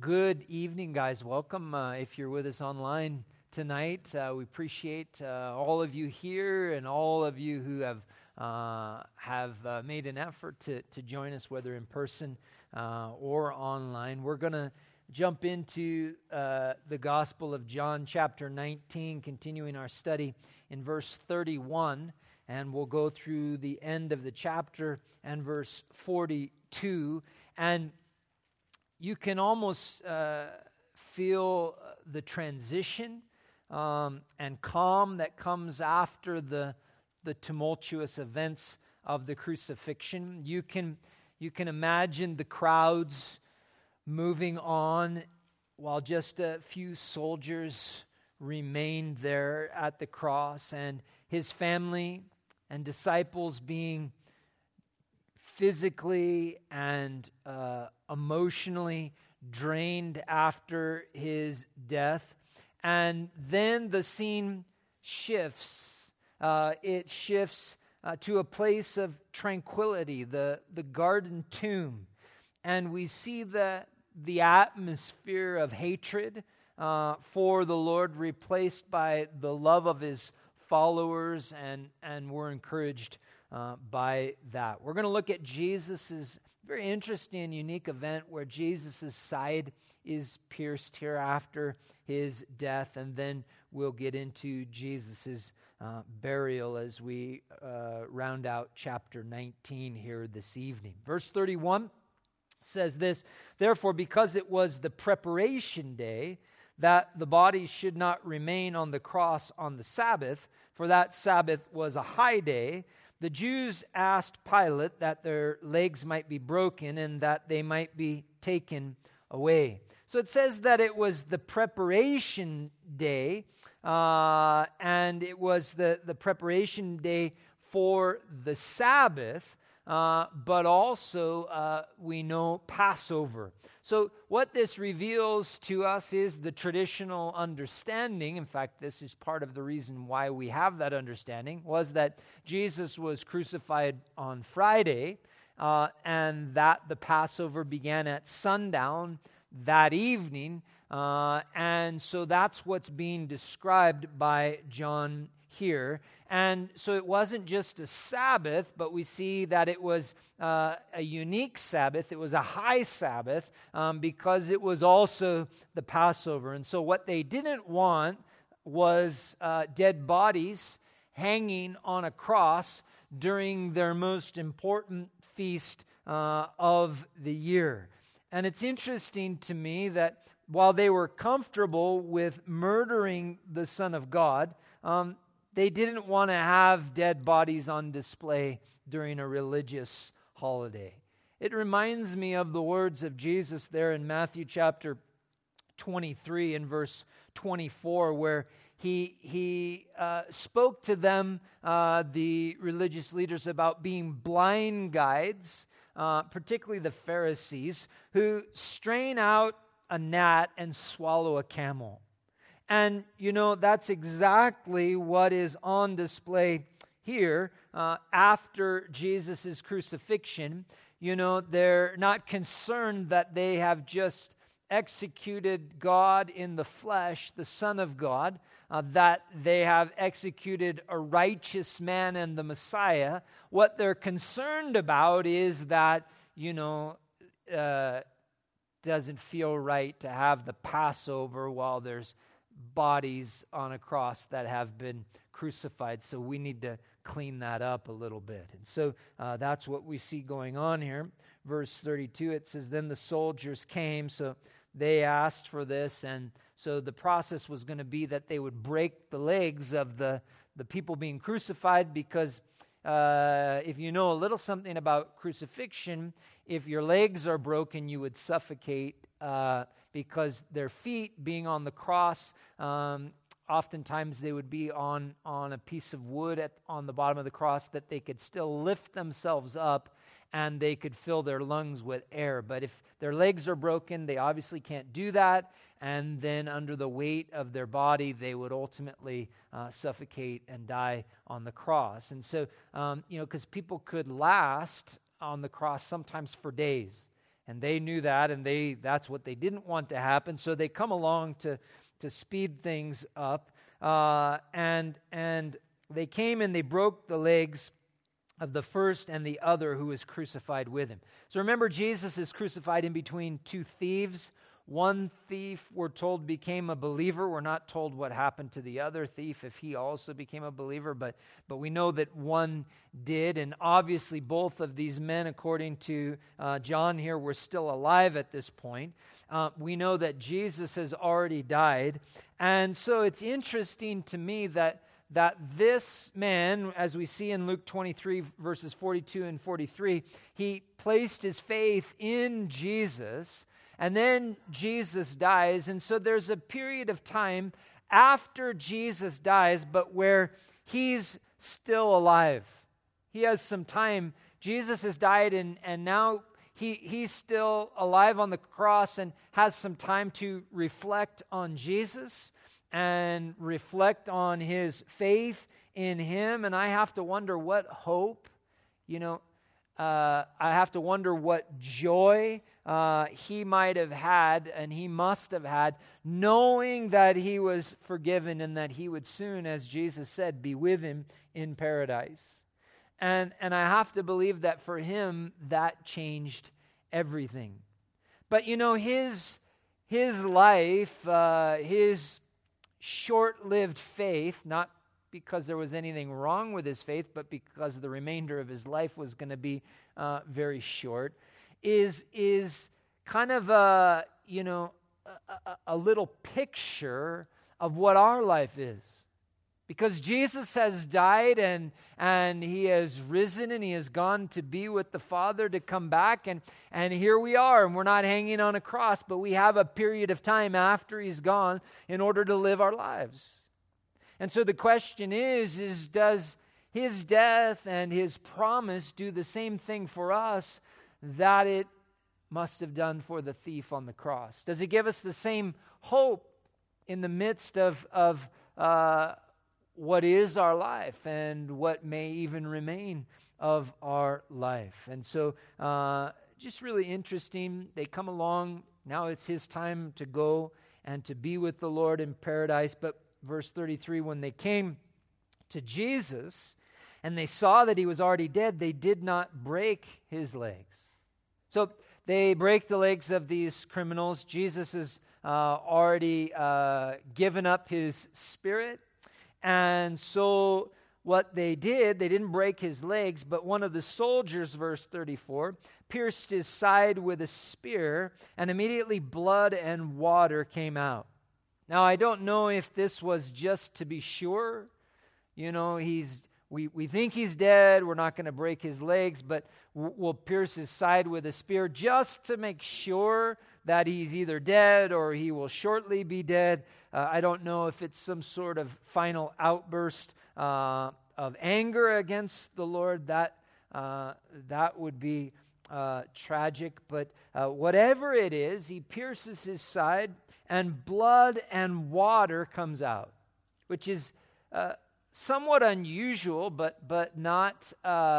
Good evening, guys. Welcome if you're with us online tonight. We appreciate all of you here and all of you who have made an effort to join us, whether in person or online. We're going to jump into the Gospel of John, chapter 19, continuing our study in verse 31, and we'll go through the end of the chapter and verse 42. And you can almost feel the transition and calm that comes after the tumultuous events of the crucifixion. You can imagine the crowds moving on while just a few soldiers remained there at the cross, and his family and disciples being physically and emotionally drained after his death. And then the scene shifts. It shifts to a place of tranquility, the garden tomb. And we see the atmosphere of hatred for the Lord replaced by the love of his followers, and we're encouraged by that. We're going to look at Jesus' very interesting, unique event where Jesus' side is pierced here after his death, and then we'll get into Jesus' burial as we round out chapter 19 here this evening. Verse 31 says this: "Therefore, because it was the preparation day, that the body should not remain on the cross on the Sabbath, for that Sabbath was a high day, the Jews asked Pilate that their legs might be broken and that they might be taken away." So it says that it was the preparation day, and it was the preparation day for the Sabbath, but also we know Passover. So what this reveals to us is the traditional understanding. In fact, this is part of the reason why we have that understanding, was that Jesus was crucified on Friday, and that the Passover began at sundown that evening. And so that's what's being described by John here. And so it wasn't just a Sabbath, but we see that it was a unique Sabbath. It was a high Sabbath because it was also the Passover. And so what they didn't want was dead bodies hanging on a cross during their most important feast of the year. And it's interesting to me that while they were comfortable with murdering the Son of God, they didn't want to have dead bodies on display during a religious holiday. It reminds me of the words of Jesus there in Matthew chapter 23 and verse 24, where he spoke to them, the religious leaders, about being blind guides, particularly the Pharisees, who strain out a gnat and swallow a camel. And, that's exactly what is on display here after Jesus' crucifixion. They're not concerned that they have just executed God in the flesh, the Son of God, that they have executed a righteous man and the Messiah. What they're concerned about is that, doesn't feel right to have the Passover while there's bodies on a cross that have been crucified. So we need to clean that up a little bit. And so that's what we see going on here. Verse 32, it says, "Then the soldiers came," so they asked for this, and so the process was going to be that they would break the legs of the people being crucified, because if you know a little something about crucifixion, if your legs are broken, you would suffocate because their feet being on the cross, oftentimes they would be on a piece of wood on the bottom of the cross that they could still lift themselves up and they could fill their lungs with air. But if their legs are broken, they obviously can't do that, and then under the weight of their body, they would ultimately suffocate and die on the cross. And so, because people could last on the cross sometimes for days. And they knew that, and that's what they didn't want to happen. So they come along to speed things up. And they came and they broke the legs of the first and the other who was crucified with him. So remember, Jesus is crucified in between two thieves. One thief, we're told, became a believer. We're not told what happened to the other thief, if he also became a believer, but we know that one did. And obviously both of these men, according to John here, were still alive at this point. We know that Jesus has already died. And so it's interesting to me that this man, as we see in Luke 23, verses 42 and 43, he placed his faith in Jesus, and then Jesus dies. And so there's a period of time after Jesus dies, but where he's still alive. He has some time. Jesus has died, and now he's still alive on the cross and has some time to reflect on Jesus and reflect on his faith in him. And I have to wonder what hope, I have to wonder what joy he might have had, and he must have had, knowing that he was forgiven and that he would soon, as Jesus said, be with him in paradise. And I have to believe that for him, that changed everything. But his life, his short-lived faith, not because there was anything wrong with his faith, but because the remainder of his life was going to be very short, is kind of a little picture of what our life is. Because Jesus has died and he has risen and he has gone to be with the Father to come back. And here we are, and we're not hanging on a cross, but we have a period of time after he's gone in order to live our lives. And so the question is does his death and his promise do the same thing for us that it must have done for the thief on the cross? Does it give us the same hope in the midst of what is our life and what may even remain of our life? And so just really interesting. They come along. Now it's his time to go and to be with the Lord in paradise. But verse 33, when they came to Jesus and they saw that he was already dead, they did not break his legs. So they break the legs of these criminals. Jesus has already given up his spirit. And so what they did, they didn't break his legs, but one of the soldiers, verse 34, pierced his side with a spear, and immediately blood and water came out. Now, I don't know if this was just to be sure. We think he's dead, we're not going to break his legs, but we'll pierce his side with a spear just to make sure that he's either dead or he will shortly be dead. I don't know if it's some sort of final outburst of anger against the Lord. That would be tragic. But whatever it is, he pierces his side, and blood and water comes out, which is somewhat unusual, but not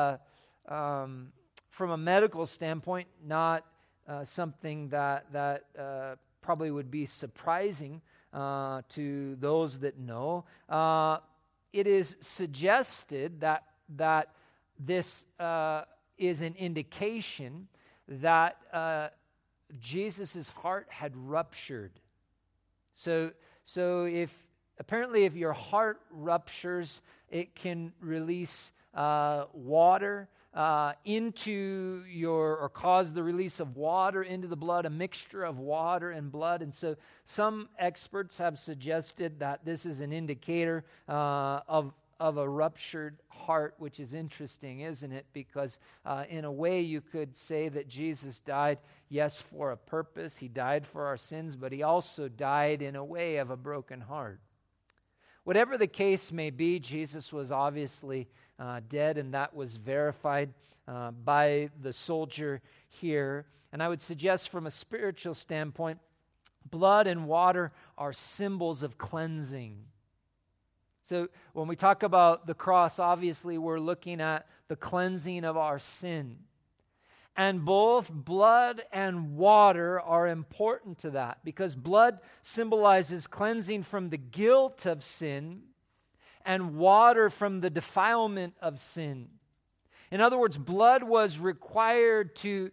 from a medical standpoint, not something that probably would be surprising to those that know. It is suggested that this is an indication that Jesus' heart had ruptured. So if your heart ruptures, it can release water into or cause the release of water into the blood, a mixture of water and blood. And so some experts have suggested that this is an indicator of a ruptured heart, which is interesting, isn't it? Because in a way you could say that Jesus died, yes, for a purpose. He died for our sins, but he also died in a way of a broken heart. Whatever the case may be, Jesus was obviously dead, and that was verified by the soldier here. And I would suggest from a spiritual standpoint, blood and water are symbols of cleansing. So when we talk about the cross, obviously we're looking at the cleansing of our sin. And both blood and water are important to that, because blood symbolizes cleansing from the guilt of sin and water from the defilement of sin. In other words, blood was required to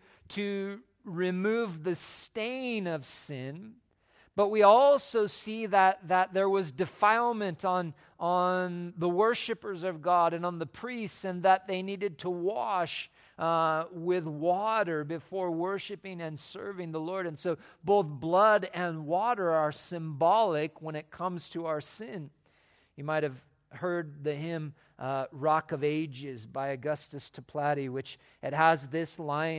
remove the stain of sin, but we also see that there was defilement on the worshipers of God and on the priests, and that they needed to wash with water before worshiping and serving the Lord. And so both blood and water are symbolic when it comes to our sin. You might have heard the hymn Rock of Ages by Augustus Toplady, which it has these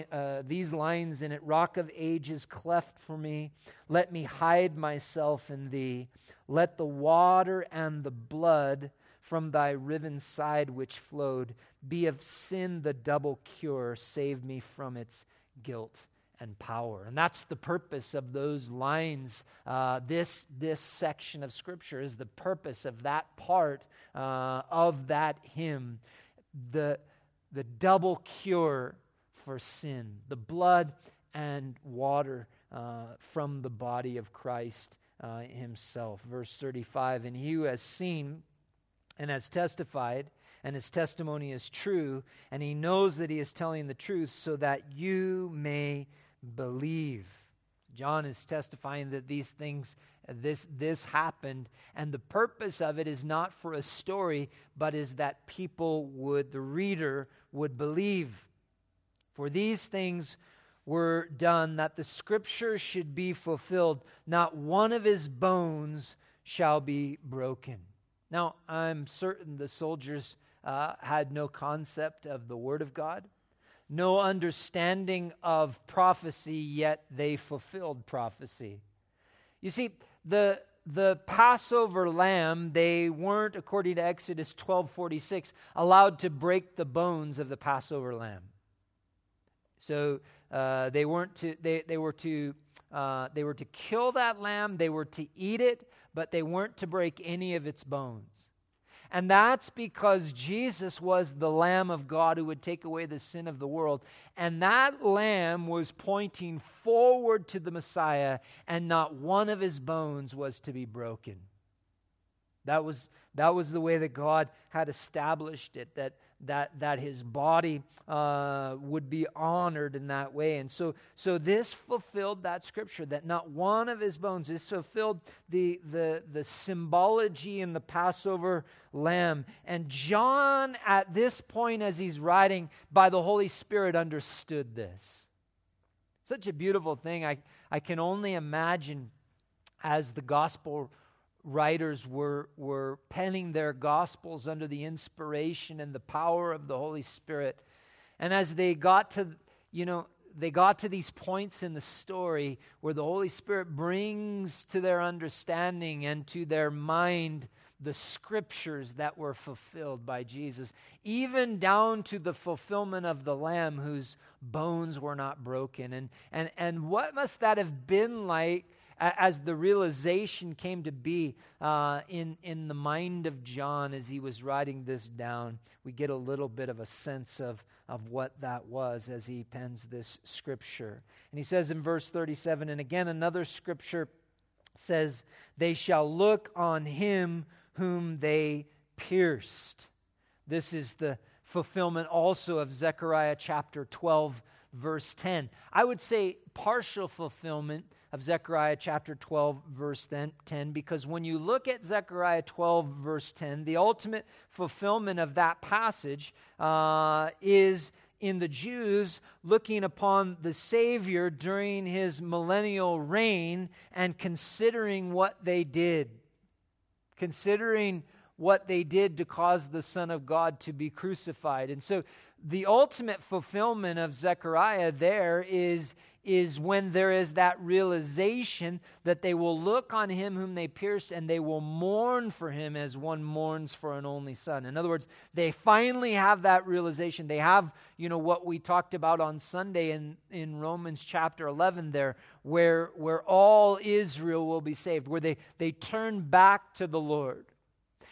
lines in it: Rock of Ages, cleft for me, let me hide myself in thee. Let the water and the blood from thy riven side which flowed be of sin the double cure, save me from its guilt and power. And that's the purpose of those lines. This section of Scripture is the purpose of that part of that hymn, the double cure for sin, the blood and water from the body of Christ himself. Verse 35, and he who has seen and has testified, and his testimony is true, and he knows that he is telling the truth, so that you may believe. John is testifying that these things, this happened, and the purpose of it is not for a story, but is that the reader would believe. For these things were done, that the Scripture should be fulfilled. Not one of his bones shall be broken. Now, I'm certain the soldiers had no concept of the Word of God, no understanding of prophecy, yet they fulfilled prophecy. You see, the Passover lamb, they weren't, according to Exodus 12:46, allowed to break the bones of the Passover lamb. So they were to kill that lamb, they were to eat it, but they weren't to break any of its bones. And that's because Jesus was the Lamb of God who would take away the sin of the world. And that lamb was pointing forward to the Messiah, and not one of his bones was to be broken. That was the way that God had established it, that his body would be honored in that way. And so this fulfilled that scripture, that not one of his bones. This fulfilled the symbology in the Passover lamb. And John, at this point, as he's writing, by the Holy Spirit, understood this. Such a beautiful thing. I can only imagine, as the gospel writers were penning their gospels under the inspiration and the power of the Holy Spirit, and as they got to these points in the story where the Holy Spirit brings to their understanding and to their mind the scriptures that were fulfilled by Jesus, even down to the fulfillment of the Lamb whose bones were not broken. And what must that have been like as the realization came to be in the mind of John as he was writing this down? We get a little bit of a sense of what that was as he pens this scripture. And he says in verse 37, and again another scripture says, they shall look on him whom they pierced. This is the fulfillment also of Zechariah chapter 12, verse 10. I would say partial fulfillment of Zechariah chapter 12, verse 10, because when you look at Zechariah 12, verse 10, the ultimate fulfillment of that passage is in the Jews looking upon the Savior during his millennial reign and considering what they did. Considering what they did to cause the Son of God to be crucified. And so the ultimate fulfillment of Zechariah there is when there is that realization that they will look on him whom they pierced, and they will mourn for him as one mourns for an only son. In other words, they finally have that realization. They have, what we talked about on Sunday in Romans chapter 11 there, where all Israel will be saved, where they turn back to the Lord.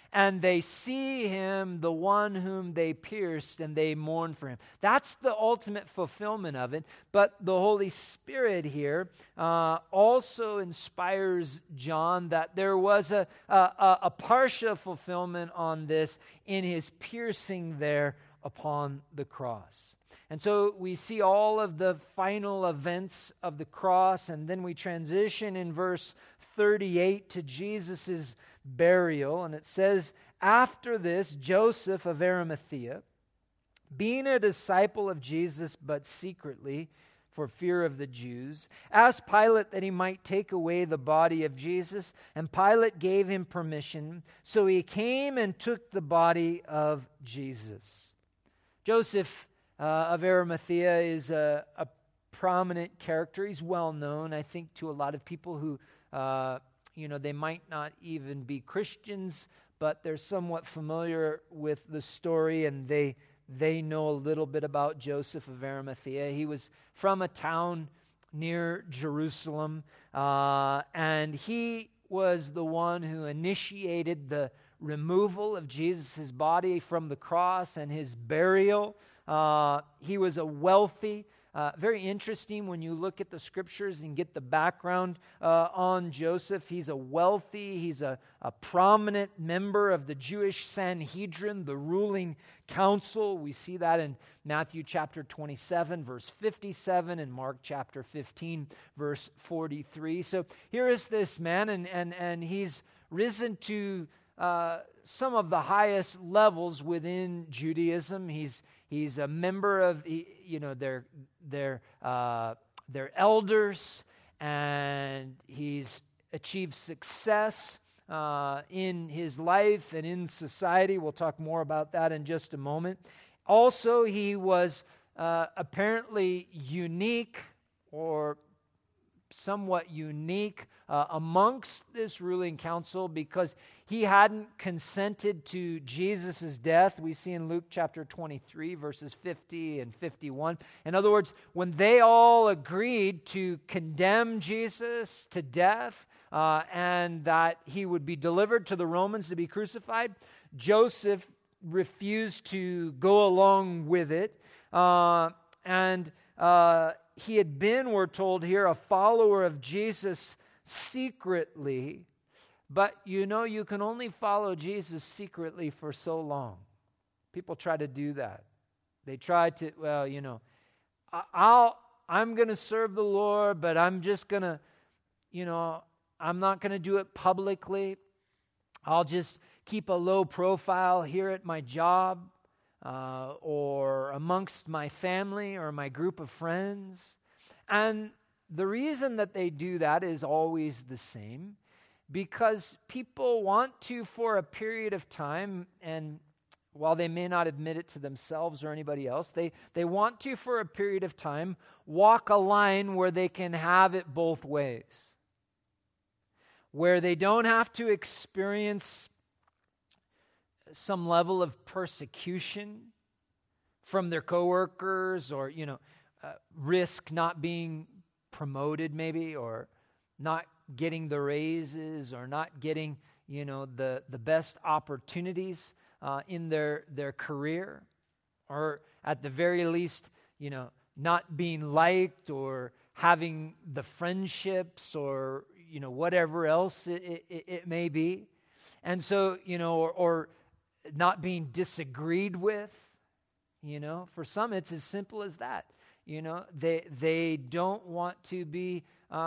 and they see him, the one whom they pierced, and they mourn for him. That's the ultimate fulfillment of it. But the Holy Spirit here also inspires John that there was a partial fulfillment on this in his piercing there upon the cross. And so we see all of the final events of the cross, and then we transition in verse 38 to Jesus' burial. And it says, after this, Joseph of Arimathea, being a disciple of Jesus, but secretly, for fear of the Jews, asked Pilate that he might take away the body of Jesus, and Pilate gave him permission. So he came and took the body of Jesus. Joseph of Arimathea is a prominent character. He's well known, I think, to a lot of people who, they might not even be Christians, but they're somewhat familiar with the story, and they know a little bit about Joseph of Arimathea. He was from a town near Jerusalem, and he was the one who initiated the removal of Jesus' body from the cross and his burial. He was a wealthy, very interesting when you look at the scriptures and get the background on Joseph. He's a prominent member of the Jewish Sanhedrin, the ruling council. We see that in Matthew chapter 27, verse 57, and Mark chapter 15, verse 43. So here is this man, and he's risen to some of the highest levels within Judaism. He's a member of, their elders, and he's achieved success in his life and in society. We'll talk more about that in just a moment. Also, he was apparently unique, or somewhat unique amongst this ruling council, because he hadn't consented to Jesus' death. We see in Luke chapter 23, verses 50 and 51. In other words, when they all agreed to condemn Jesus to death and that he would be delivered to the Romans to be crucified, Joseph refused to go along with it. He had been, we're told here, a follower of Jesus secretly, but you can only follow Jesus secretly for so long. People try to do that. They try to, I'm going to serve the Lord, but I'm just going to, I'm not going to do it publicly. I'll just keep a low profile here at my job, or amongst my family or my group of friends. And the reason that they do that is always the same, because people want to, for a period of time, and while they may not admit it to themselves or anybody else, they want to, for a period of time, walk a line where they can have it both ways, where they don't have to experience some level of persecution from their coworkers, or risk not being promoted maybe, or not getting the raises, or not getting the best opportunities in their career, or at the very least not being liked, or having the friendships, or whatever else it may be. And so or not being disagreed with. For some it's as simple as that. They don't want to be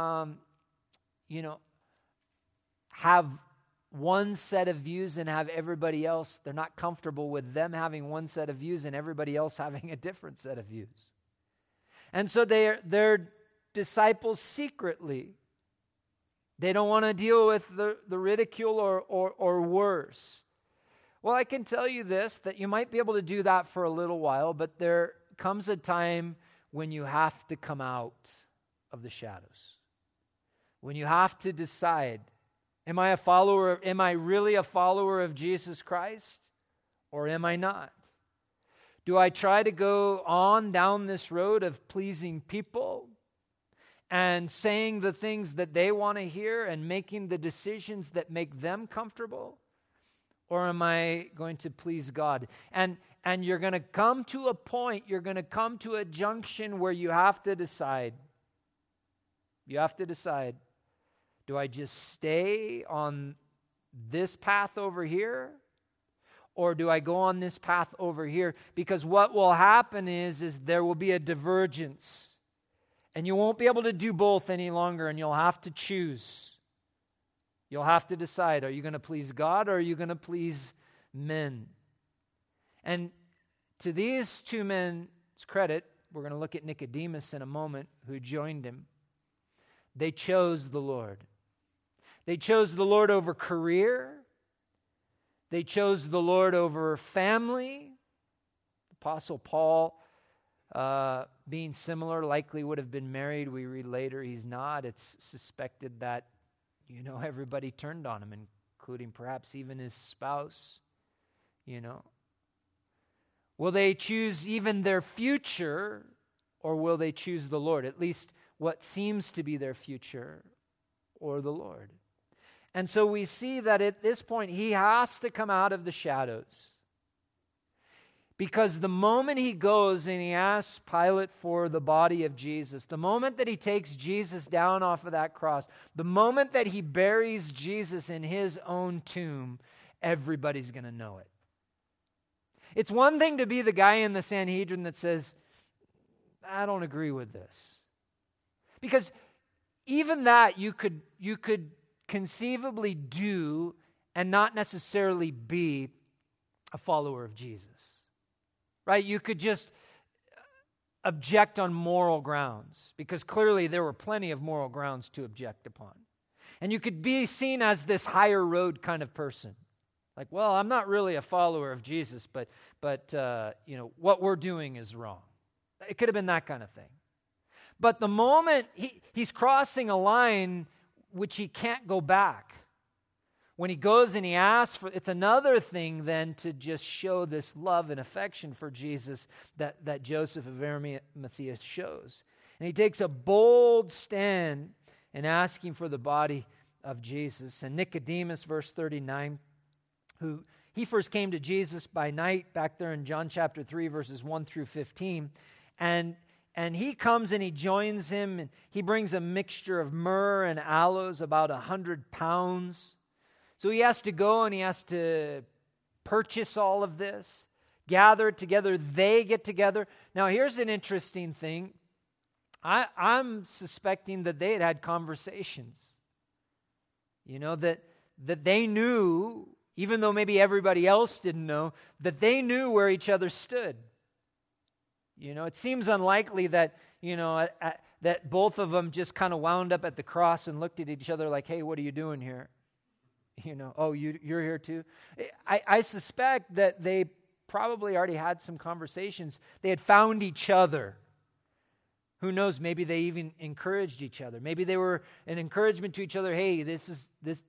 have one set of views and have everybody else. They're not comfortable with them having one set of views and everybody else having a different set of views. And so they're disciples secretly. They don't want to deal with the ridicule or worse. Well, I can tell you this, that you might be able to do that for a little while, but there comes a time when you have to come out of the shadows. When you have to decide, am I really a follower of Jesus Christ, or am I not? Do I try to go on down this road of pleasing people and saying the things that they want to hear and making the decisions that make them comfortable? or am I going to please God? And you're going to come to a point, you're going to come to a junction where you have to decide. You have to decide, do I just stay on this path over here? Or do I go on this path over here? Because what will happen is there will be a divergence. And you won't be able to do both any longer, and you'll have to choose. You'll have to decide, are you going to please God or are you going to please men? And to these two men's credit, we're going to look at Nicodemus in a moment, who joined him. They chose the Lord. They chose the Lord over career. They chose the Lord over family. Apostle Paul, being similar, likely would have been married. We read later he's not. It's suspected that, everybody turned on him, including perhaps even his spouse, Will they choose even their future, or will they choose the Lord? At least what seems to be their future, or the Lord. And so we see that at this point, he has to come out of the shadows. Because the moment he goes and he asks Pilate for the body of Jesus, the moment that he takes Jesus down off of that cross, the moment that he buries Jesus in his own tomb, everybody's going to know it. It's one thing to be the guy in the Sanhedrin that says, I don't agree with this. Because even that you could conceivably do and not necessarily be a follower of Jesus. Right? You could just object on moral grounds, because clearly there were plenty of moral grounds to object upon. And you could be seen as this higher road kind of person. Like, well, I'm not really a follower of Jesus, but what we're doing is wrong. It could have been that kind of thing. But the moment he's crossing a line which he can't go back, when he goes and he asks for, it's another thing then to just show this love and affection for Jesus that Joseph of Arimathea shows. And he takes a bold stand in asking for the body of Jesus. And Nicodemus, verse 39, he first came to Jesus by night, back there in John chapter 3, verses 1 through 15. And he comes and he joins him, and he brings a mixture of myrrh and aloes, about 100 pounds. So he has to go and he has to purchase all of this, gather it together. They get together. Now, here's an interesting thing. I'm suspecting that they had conversations. That they knew, even though maybe everybody else didn't know, that they knew where each other stood. It seems unlikely that, that both of them just kind of wound up at the cross and looked at each other like, hey, what are you doing here? Oh, you're here too? I suspect that they probably already had some conversations. They had found each other. Who knows, maybe they even encouraged each other. Maybe they were an encouragement to each other. Hey, it's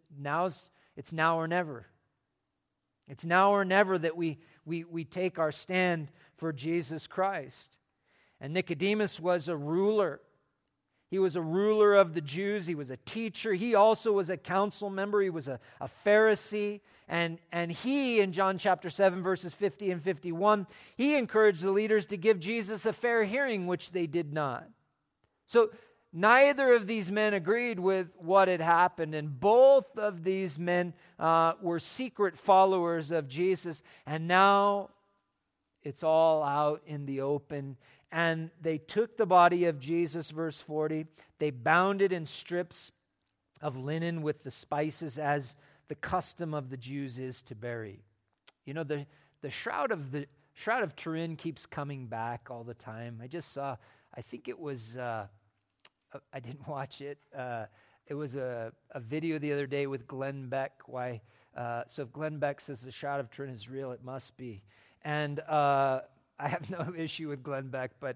now or never. It's now or never that we take our stand for Jesus Christ. And Nicodemus was a ruler. He was a ruler of the Jews. He was a teacher. He also was a council member. He was a Pharisee. And he, in John chapter 7, verses 50 and 51, he encouraged the leaders to give Jesus a fair hearing, which they did not. So neither of these men agreed with what had happened, and both of these men were secret followers of Jesus, and now it's all out in the open. And they took the body of Jesus, verse 40, they bound it in strips of linen with the spices, as the custom of the Jews is to bury. The shroud of Turin keeps coming back all the time. I just saw, I think it was, I didn't watch it. It was a video the other day with Glenn Beck. So if Glenn Beck says the shroud of Turin is real, it must be. And I have no issue with Glenn Beck, but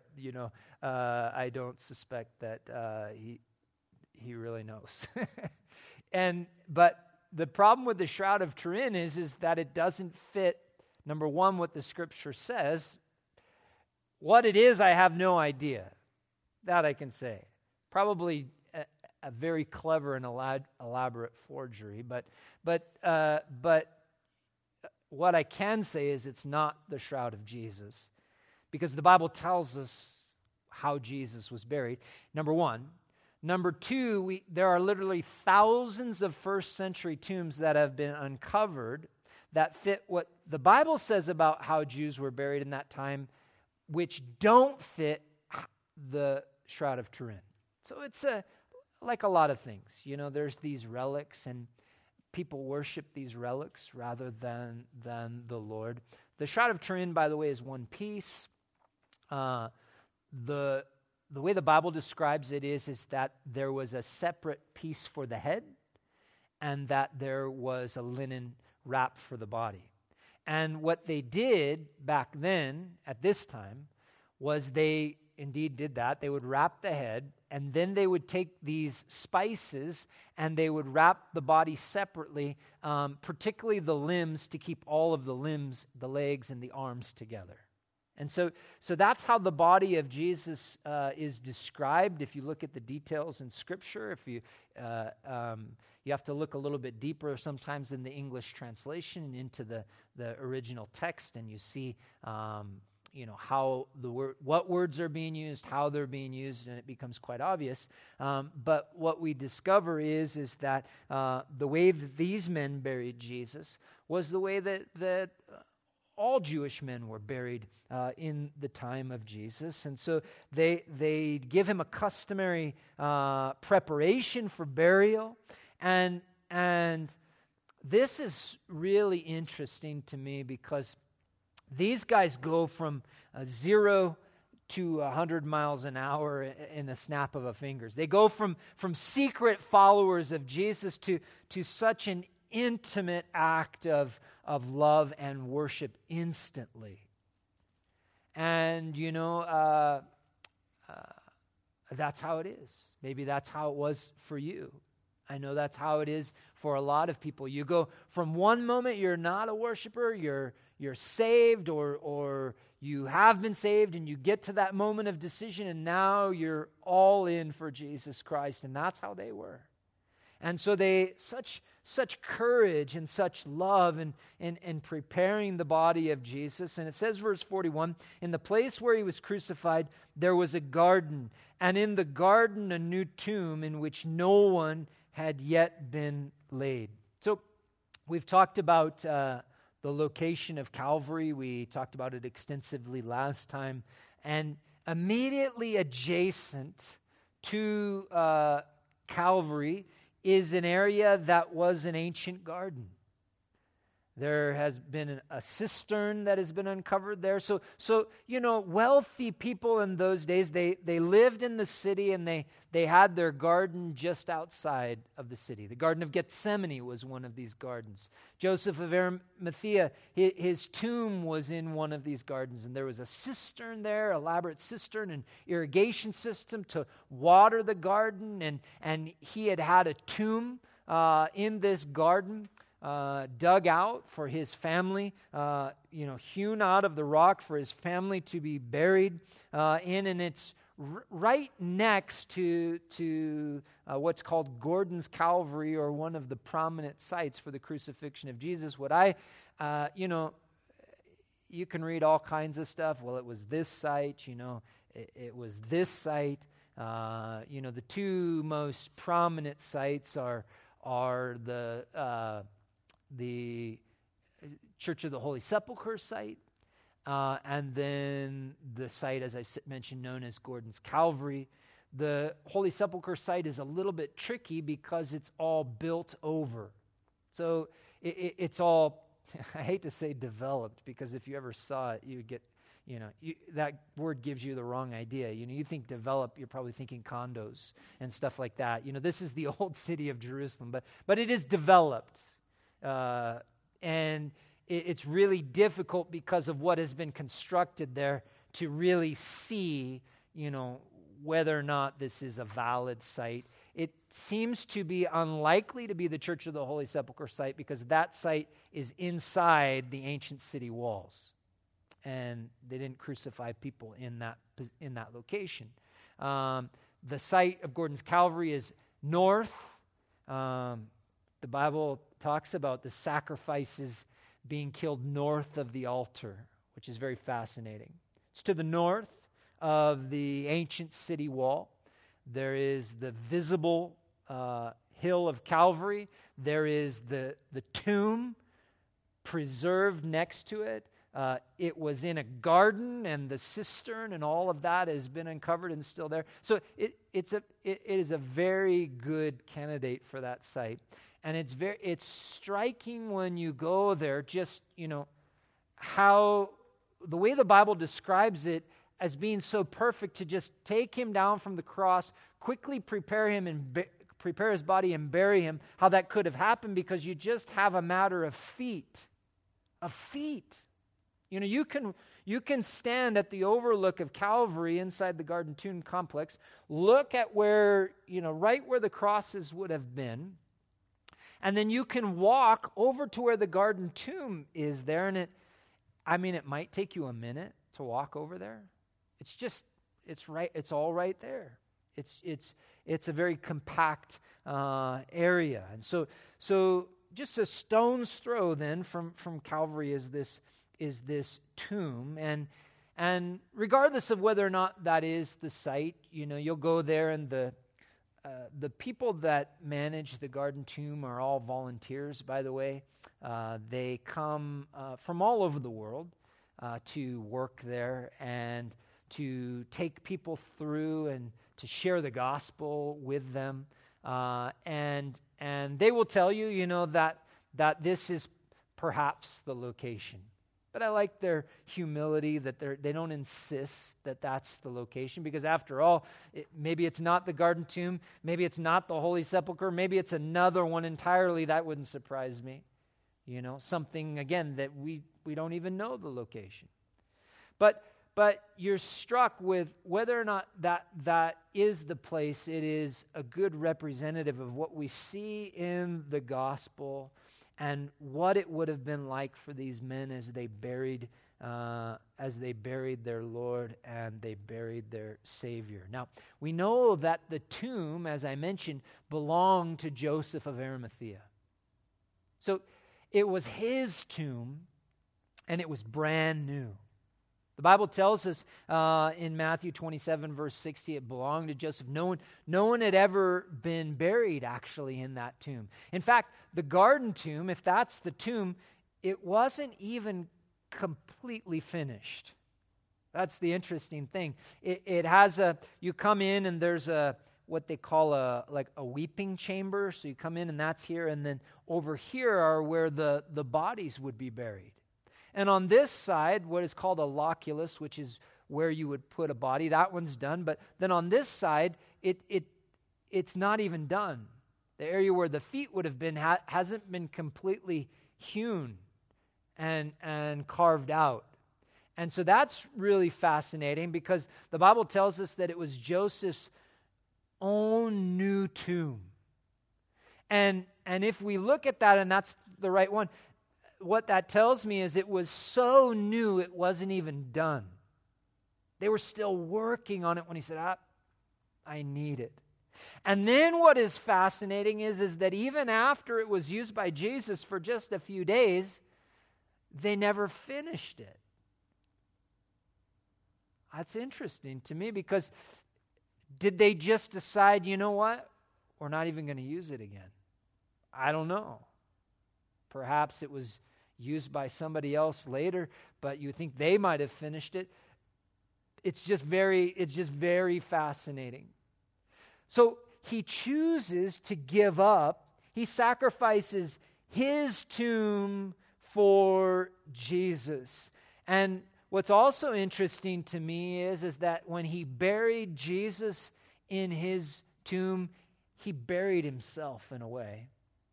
I don't suspect that he really knows. But the problem with the shroud of Turin is that it doesn't fit. Number one, what the Scripture says. What it is, I have no idea. That I can say. Probably a very clever and elaborate forgery, but what I can say is it's not the shroud of Jesus, because the Bible tells us how Jesus was buried, number one. Number two, there are literally thousands of first century tombs that have been uncovered that fit what the Bible says about how Jews were buried in that time, which don't fit the Shroud of Turin. So it's like a lot of things. There's these relics, and people worship these relics rather than the Lord. The Shroud of Turin, by the way, is one piece. The way the Bible describes it is that there was a separate piece for the head, and that there was a linen wrap for the body. And what they did back then, at this time, was they indeed did that. They would wrap the head, and then they would take these spices and they would wrap the body separately, particularly the limbs, to keep all of the limbs, the legs and the arms together. And so that's how the body of Jesus is described. If you look at the details in Scripture, if you have to look a little bit deeper sometimes in the English translation and into the original text, and you see how what words are being used, how they're being used, and it becomes quite obvious. But what we discover is that the way that these men buried Jesus was the way that all Jewish men were buried in the time of Jesus. And so they give him a customary preparation for burial. And this is really interesting to me, because these guys go from 0 to 100 miles an hour in the snap of a fingers. They go from secret followers of Jesus to such an intimate act of love and worship instantly. And, that's how it is. Maybe that's how it was for you. I know that's how it is for a lot of people. You go from one moment you're not a worshiper, you're saved, or you have been saved, and you get to that moment of decision, and now you're all in for Jesus Christ. And that's how they were. And so such courage and such love in preparing the body of Jesus. And it says, verse 41, in the place where he was crucified, there was a garden, and in the garden a new tomb in which no one had yet been laid. So we've talked about the location of Calvary. We talked about it extensively last time. And immediately adjacent to Calvary is an area that was an ancient garden. There has been a cistern that has been uncovered there. So wealthy people in those days, they lived in the city, and they had their garden just outside of the city. The Garden of Gethsemane was one of these gardens. Joseph of Arimathea, his tomb was in one of these gardens, and there was a cistern there, elaborate cistern and irrigation system to water the garden, and he had a tomb in this garden, dug out for his family, hewn out of the rock for his family to be buried in, and it's right next to what's called Gordon's Calvary, or one of the prominent sites for the crucifixion of Jesus. You can read all kinds of stuff. Well, it was this site, it was this site. The two most prominent sites are the Church of the Holy Sepulchre site, and then the site, as I mentioned, known as Gordon's Calvary. The Holy Sepulchre site is a little bit tricky because it's all built over. So it's all, I hate to say developed, because if you ever saw it, you would get, that word gives you the wrong idea. You think develop, you're probably thinking condos and stuff like that. This is the old city of Jerusalem, but it is developed. And it's really difficult because of what has been constructed there to really see, whether or not this is a valid site. It seems to be unlikely to be the Church of the Holy Sepulchre site, because that site is inside the ancient city walls, and they didn't crucify people in that location. The site of Gordon's Calvary is north. The Bible talks about the sacrifices being killed north of the altar, which is very fascinating. It's to the north of the ancient city wall. There is the visible hill of Calvary. There is the tomb preserved next to it. It was in a garden, and the cistern and all of that has been uncovered and still there. So it is a very good candidate for that site. And it's striking when you go there, just, how the way the Bible describes it as being so perfect, to just take him down from the cross, quickly prepare him and prepare his body and bury him, how that could have happened, because you just have a matter of feet. Of feet. You can stand at the overlook of Calvary inside the Garden Tomb complex, look at where, right where the crosses would have been, and then you can walk over to where the Garden Tomb is there, and it might take you a minute to walk over there. It's all right there. It's a very compact area. And so just a stone's throw then from Calvary is this tomb. And regardless of whether or not that is the site, you'll go there, and the people that manage the Garden Tomb are all volunteers, by the way. They come from all over the world to work there and to take people through and to share the gospel with them. And they will tell you, that this is perhaps the location. But I like their humility, that they don't insist that that's the location, because after all, maybe it's not the Garden Tomb, maybe it's not the Holy Sepulchre, maybe it's another one entirely. That wouldn't surprise me. Something, again, that we don't even know the location. But you're struck with whether or not that is the place. It is a good representative of what we see in the gospel and what it would have been like for these men as they buried their Lord and they buried their Savior. Now, we know that the tomb, as I mentioned, belonged to Joseph of Arimathea. So it was his tomb, and it was brand new. The Bible tells us in Matthew 27, verse 60, it belonged to Joseph. No one had ever been buried, actually, in that tomb. In fact, the Garden Tomb, if that's the tomb, it wasn't even completely finished. That's the interesting thing. It has you come in, and there's what they call a weeping chamber. So you come in, and that's here, and then over here are where the bodies would be buried. And on this side, what is called a loculus, which is where you would put a body, that one's done. But then on this side, it's not even done. The area where the feet would have been hasn't been completely hewn and carved out. And so that's really fascinating, because the Bible tells us that it was Joseph's own new tomb. And if we look at that, and that's the right one, what that tells me is it was so new it wasn't even done. They were still working on it when he said, I need it. And then what is fascinating is that even after it was used by Jesus for just a few days, they never finished it. That's interesting to me, because did they just decide, you know what, we're not even going to use it again? I don't know. Perhaps it was used by somebody else later, but you think they might have finished it. It's just very fascinating. So he chooses to give up. He sacrifices his tomb for Jesus. And what's also interesting to me is that when he buried Jesus in his tomb, he buried himself in a way.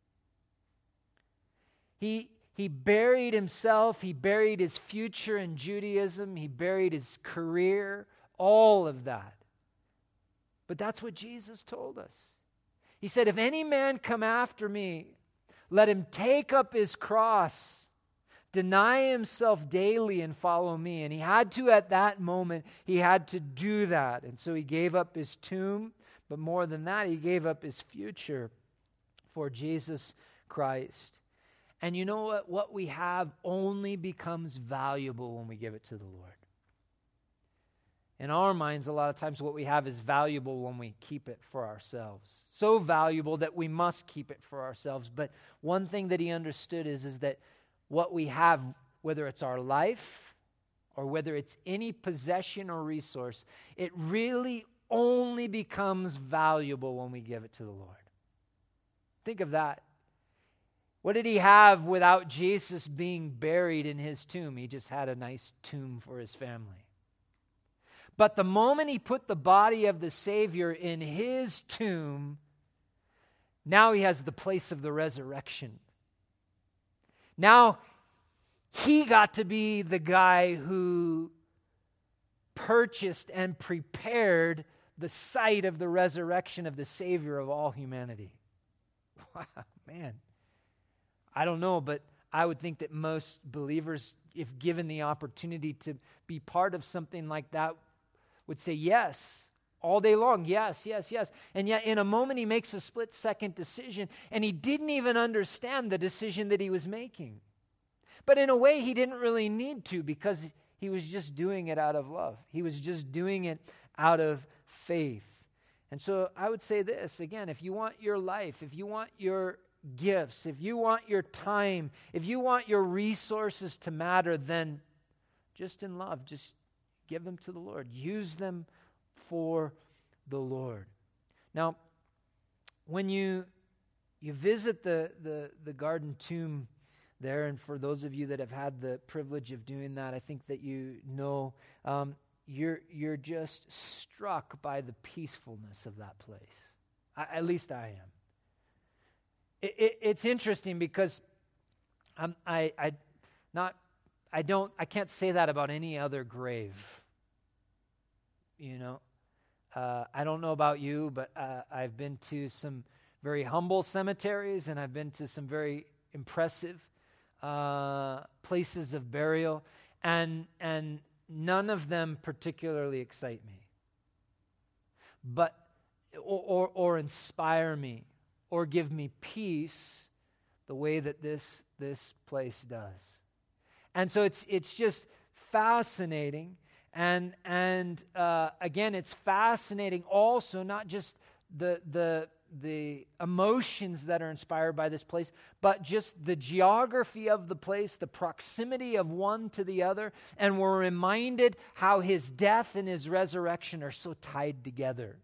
He buried himself, he buried his future in Judaism, he buried his career, all of that. But that's what Jesus told us. He said, if any man come after me, let him take up his cross, deny himself daily and follow me. And he had to, at that moment, he had to do that. And so he gave up his tomb, but more than that, he gave up his future for Jesus Christ. And you know what? What we have only becomes valuable when we give it to the Lord. In our minds, a lot of times what we have is valuable when we keep it for ourselves. So valuable that we must keep it for ourselves. But one thing that he understood is that what we have, whether it's our life or whether it's any possession or resource, it really only becomes valuable when we give it to the Lord. Think of that. What did he have without Jesus being buried in his tomb? He just had a nice tomb for his family. But the moment he put the body of the Savior in his tomb, now he has the place of the resurrection. Now he got to be the guy who purchased and prepared the site of the resurrection of the Savior of all humanity. Wow, man. I don't know, but I would think that most believers, if given the opportunity to be part of something like that, would say yes, all day long, yes, yes, yes. And yet in a moment he makes a split-second decision, and he didn't even understand the decision that he was making. But in a way he didn't really need to, because he was just doing it out of love. He was just doing it out of faith. And so I would say this, again, if you want your life, if you want your gifts, if you want your time, if you want your resources to matter, then just in love, just give them to the Lord. Use them for the Lord. Now, when you visit the garden tomb there, and for those of you that have had the privilege of doing that, I think that you know, you're just struck by the peacefulness of that place. At least I am. It's interesting because I can't say that about any other grave. You know, I don't know about you, but I've been to some very humble cemeteries, and I've been to some very impressive places of burial, and none of them particularly excite me, but or inspire me, or give me peace the way that this place does. And so it's just fascinating, and again, it's fascinating also not just the emotions that are inspired by this place, but just the geography of the place, the proximity of one to the other, and we're reminded how his death and his resurrection are so tied together.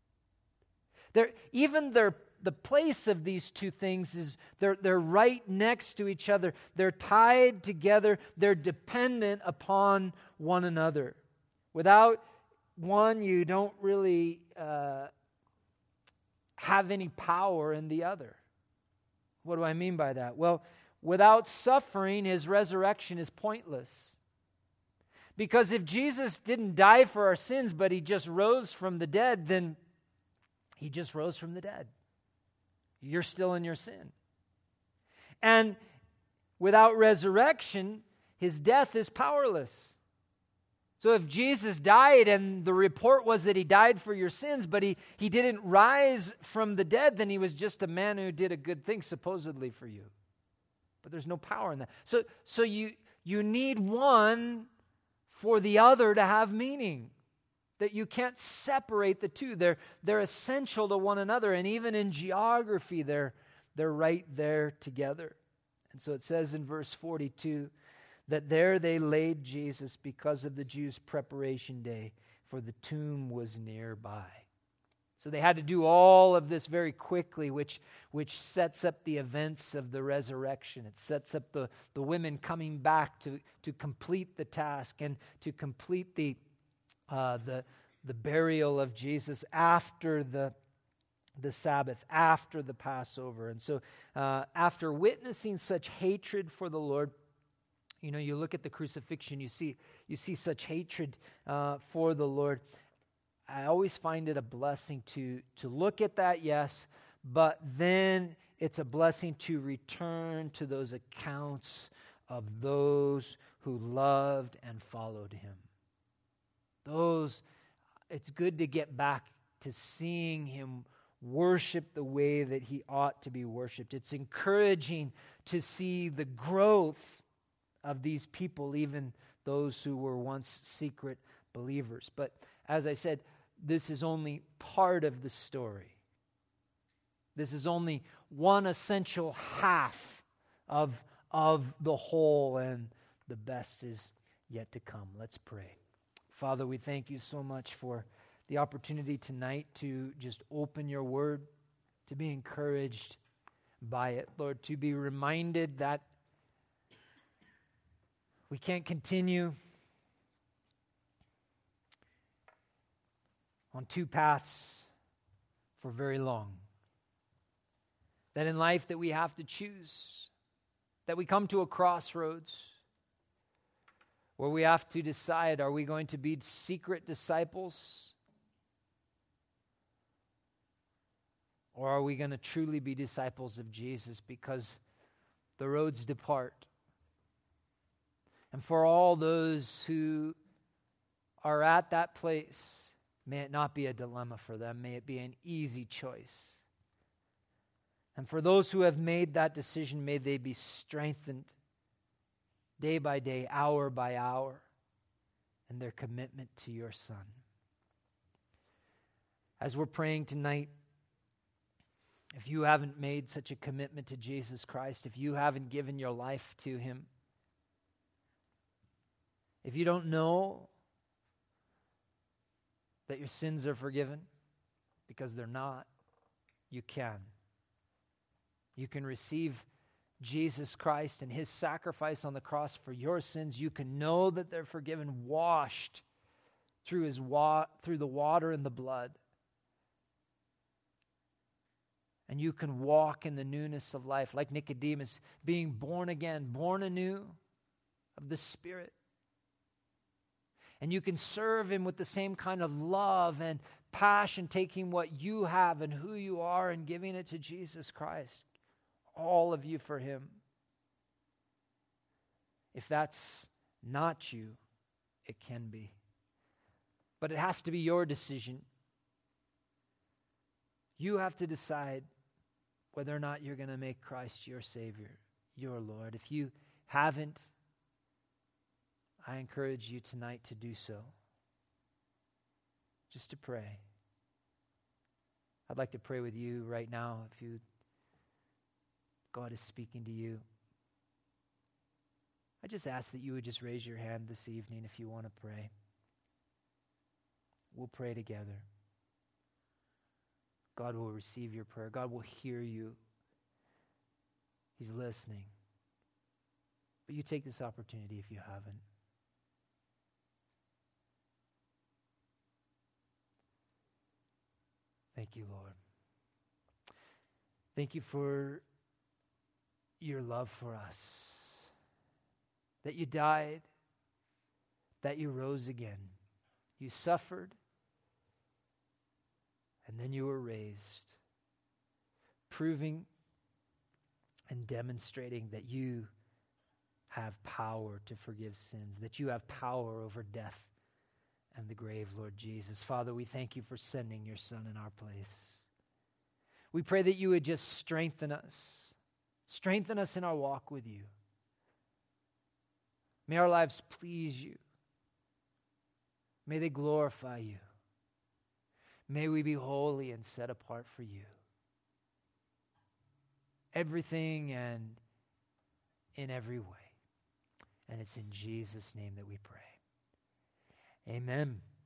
The place of these two things is they're right next to each other. They're tied together. They're dependent upon one another. Without one, you don't really have any power in the other. What do I mean by that? Well, without suffering, his resurrection is pointless. Because if Jesus didn't die for our sins, but he just rose from the dead, then he just rose from the dead. You're still in your sin. And without resurrection, his death is powerless. So if Jesus died and the report was that he died for your sins, but he didn't rise from the dead, then he was just a man who did a good thing supposedly for you. But there's no power in that. So you need one for the other to have meaning. That you can't separate the two. They're essential to one another, and even in geography, they're right there together. And so it says in verse 42 that there they laid Jesus because of the Jews' preparation day, for the tomb was nearby. So they had to do all of this very quickly, which sets up the events of the resurrection. It sets up the women coming back to complete the task and to complete the burial of Jesus after the Sabbath, after the Passover. And so after witnessing such hatred for the Lord, you know, you look at the crucifixion, you see such hatred for the Lord. I always find it a blessing to look at that, yes, but then it's a blessing to return to those accounts of those who loved and followed him. It's good to get back to seeing him worship the way that he ought to be worshiped. It's encouraging to see the growth of these people, even those who were once secret believers. But as I said, this is only part of the story. This is only one essential half of the whole, and the best is yet to come. Let's pray. Father, we thank you so much for the opportunity tonight to just open your word, to be encouraged by it, Lord, to be reminded that we can't continue on two paths for very long. That in life that we have to choose, that we come to a crossroads where we have to decide, are we going to be secret disciples, or are we going to truly be disciples of Jesus? Because the roads depart. And for all those who are at that place, may it not be a dilemma for them. May it be an easy choice. And for those who have made that decision, may they be strengthened day by day, hour by hour, in their commitment to your Son. As we're praying tonight, if you haven't made such a commitment to Jesus Christ, if you haven't given your life to him, if you don't know that your sins are forgiven, because they're not, you can. You can receive Jesus Christ and his sacrifice on the cross for your sins. You can know that they're forgiven, washed through through the water and the blood. And you can walk in the newness of life, like Nicodemus, being born again, born anew of the Spirit. And you can serve him with the same kind of love and passion, taking what you have and who you are and giving it to Jesus Christ. All of you for him. If that's not you, it can be. But it has to be your decision. You have to decide whether or not you're going to make Christ your Savior, your Lord. If you haven't, I encourage you tonight to do so. Just to pray. I'd like to pray with you right now if God is speaking to you. I just ask that you would just raise your hand this evening if you want to pray. We'll pray together. God will receive your prayer. God will hear you. He's listening. But you take this opportunity if you haven't. Thank you, Lord. Thank you for your love for us. That you died, that you rose again. You suffered, and then you were raised, proving and demonstrating that you have power to forgive sins, that you have power over death and the grave, Lord Jesus. Father, we thank you for sending your Son in our place. We pray that you would just strengthen us in our walk with you. May our lives please you. May they glorify you. May we be holy and set apart for you. Everything and in every way. And it's in Jesus' name that we pray. Amen.